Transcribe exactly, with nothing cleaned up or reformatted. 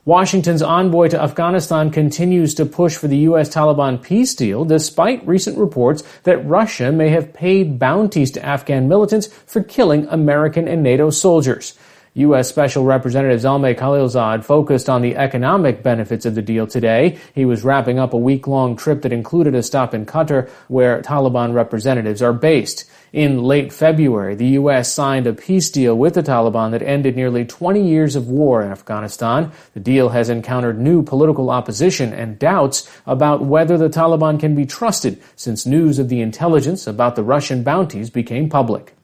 Washington's envoy to Afghanistan continues to push for the U S Taliban peace deal despite recent reports that Russia may have paid bounties to Afghan militants for killing American and NATO soldiers. U S Special Representative Zalmay Khalilzad focused on the economic benefits of the deal today. He was wrapping up a week-long trip that included a stop in Qatar, where Taliban representatives are based. In late February, the U S signed a peace deal with the Taliban that ended nearly twenty years of war in Afghanistan. The deal has encountered new political opposition and doubts about whether the Taliban can be trusted since news of the intelligence about the Russian bounties became public.